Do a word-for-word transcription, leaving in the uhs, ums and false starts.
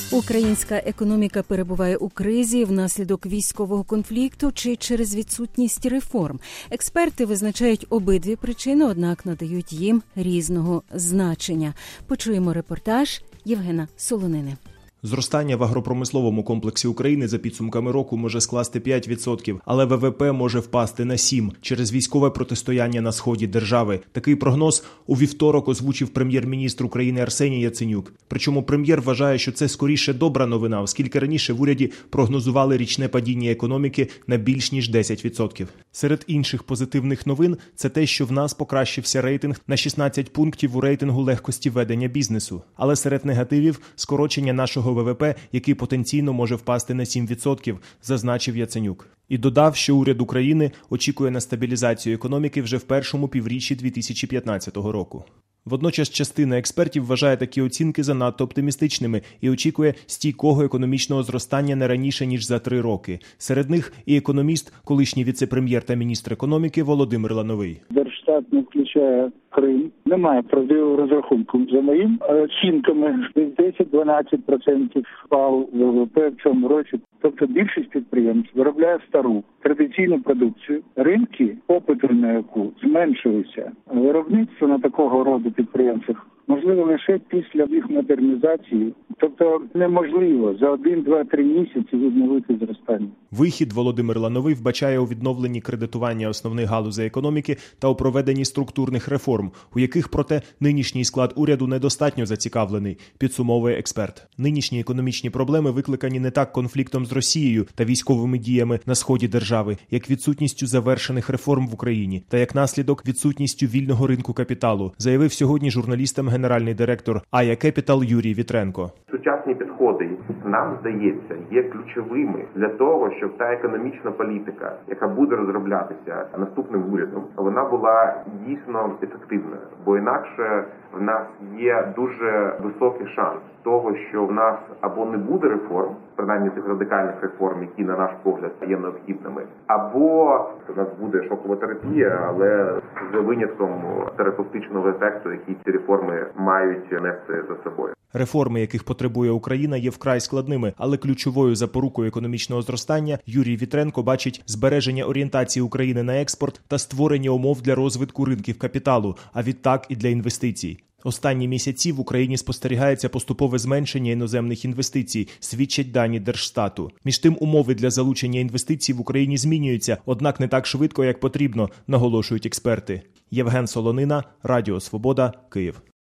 Українська економіка перебуває у кризі внаслідок військового конфлікту чи через відсутність реформ. Експерти визначають обидві причини, однак надають їм різного значення. Почуємо репортаж Євгена Солонини. Зростання в агропромисловому комплексі України за підсумками року може скласти п'ять відсотків, але ВВП може впасти на сім відсотків через військове протистояння на сході держави. Такий прогноз у вівторок озвучив прем'єр-міністр України Арсеній Яценюк. Причому прем'єр вважає, що це скоріше добра новина, оскільки раніше в уряді прогнозували річне падіння економіки на більш ніж десять відсотків. Серед інших позитивних новин – це те, що в нас покращився рейтинг на шістнадцять пунктів у рейтингу легкості ведення бізнесу. Але серед негативів – скорочення нашого ВВП, який потенційно може впасти на сім відсотків, зазначив Яценюк. І додав, що уряд України очікує на стабілізацію економіки вже в першому півріччі дві тисячі п'ятнадцятого року. Водночас частина експертів вважає такі оцінки занадто оптимістичними і очікує стійкого економічного зростання не раніше, ніж за три роки. Серед них і економіст, колишній віце-прем'єр та міністр економіки Володимир Лановий. Держстат не включає Крим. Немає правдивого розрахунку. За моїми оцінками, десять-дванадцять відсотків впав ВВП в цьому році. Тобто більшість підприємств виробляє стару, традиційну продукцію. Ринки, попиту на яку зменшилися. Виробництво на такого роду підприємствах можливо лише після їх модернізації. Тобто неможливо за один, два, три місяці відновити зростання. Вихід Володимир Лановий вбачає у відновленні кредитування основних галузей економіки та у проведенні структурних реформ, у яких, проте, нинішній склад уряду недостатньо зацікавлений, підсумовує експерт. Нинішні економічні проблеми викликані не так конфліктом з Росією та військовими діями на сході держави, як відсутністю завершених реформ в Україні та як наслідок відсутністю вільного ринку капіталу, заявив сьогодні журналістам генеральний директор Ая Capital Юрій Вітренко. Сучасні підходи, нам здається, є ключовими для того, щоб та економічна політика, яка буде розроблятися наступним урядом, вона була дійсно ефективною. Бо інакше в нас є дуже високий шанс того, що в нас або не буде реформ, принаймні тих радикальних реформ, які, на наш погляд, є необхідними, або в нас буде шокова терапія, але з винятком терапевтичного ефекту, який ці реформи мають нести за собою. Реформи, яких потребує Україна, є вкрай складними, але ключовою запорукою економічного зростання Юрій Вітренко бачить збереження орієнтації України на експорт та створення умов для розвитку ринків капіталу, а відтак і для інвестицій. Останні місяці в Україні спостерігається поступове зменшення іноземних інвестицій, свідчать дані Держстату. Між тим, умови для залучення інвестицій в Україні змінюються, однак не так швидко, як потрібно, наголошують експерти. Євген Солонина, Радіо Свобода, Київ.